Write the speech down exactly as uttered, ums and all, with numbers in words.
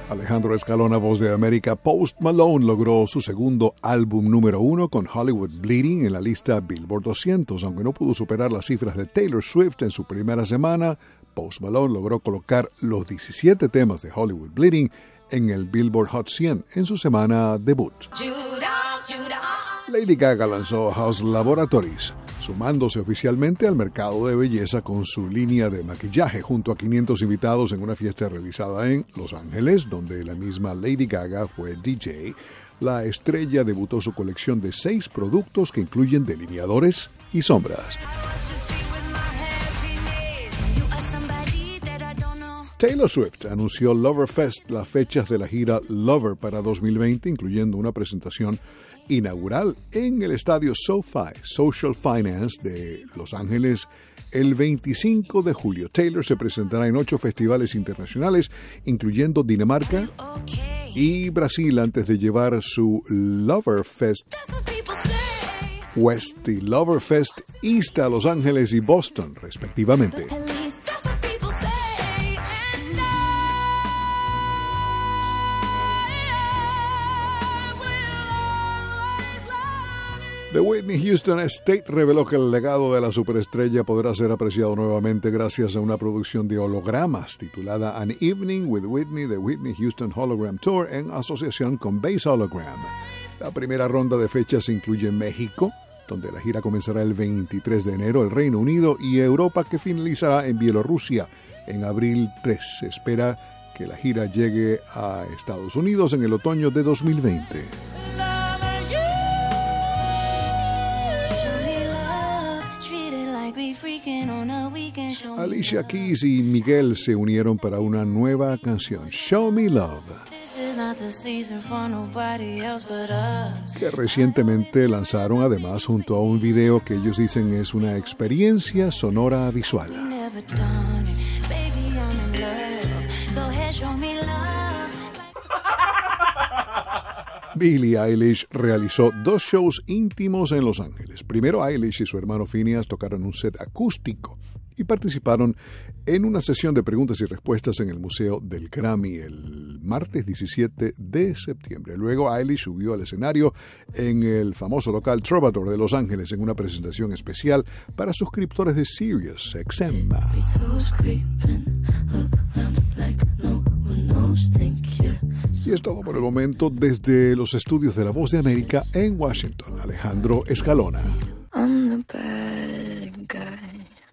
Alejandro Escalona, voz de América. Post Malone logró su segundo álbum número uno con Hollywood Bleeding en la lista Billboard doscientos. Aunque no pudo superar las cifras de Taylor Swift en su primera semana, Post Malone logró colocar los diecisiete temas de Hollywood Bleeding en el Billboard Hot cien en su semana debut. Lady Gaga lanzó House Laboratories, sumándose oficialmente al mercado de belleza con su línea de maquillaje junto a quinientos invitados en una fiesta realizada en Los Ángeles, donde la misma Lady Gaga fue D J. La estrella debutó su colección de seis productos que incluyen delineadores y sombras. Taylor Swift anunció Loverfest, las fechas de la gira Lover para dos mil veinte, incluyendo una presentación inaugural en el estadio SoFi Social Finance de Los Ángeles el veinticinco de julio. Taylor se presentará en ocho festivales internacionales, incluyendo Dinamarca y Brasil, antes de llevar su Loverfest West y Loverfest East a Los Ángeles y Boston, respectivamente. The Whitney Houston Estate reveló que el legado de la superestrella podrá ser apreciado nuevamente gracias a una producción de hologramas titulada An Evening with Whitney, The Whitney Houston Hologram Tour, en asociación con Base Hologram. La primera ronda de fechas incluye México, donde la gira comenzará el veintitrés de enero, el Reino Unido y Europa, que finalizará en Bielorrusia en abril tres. Se espera que la gira llegue a Estados Unidos en el otoño de dos mil veinte. Alicia Keys y Miguel se unieron para una nueva canción, Show Me Love, que recientemente lanzaron además junto a un video que ellos dicen es una experiencia sonora visual. Billie Eilish realizó dos shows íntimos en Los Ángeles. Primero, Eilish y su hermano Phineas tocaron un set acústico y participaron en una sesión de preguntas y respuestas en el Museo del Grammy el martes diecisiete de septiembre. Luego, Eilish subió al escenario en el famoso local Trovador de Los Ángeles en una presentación especial para suscriptores de Sirius X M. Y es todo por el momento desde los estudios de La Voz de América en Washington. Alejandro Escalona.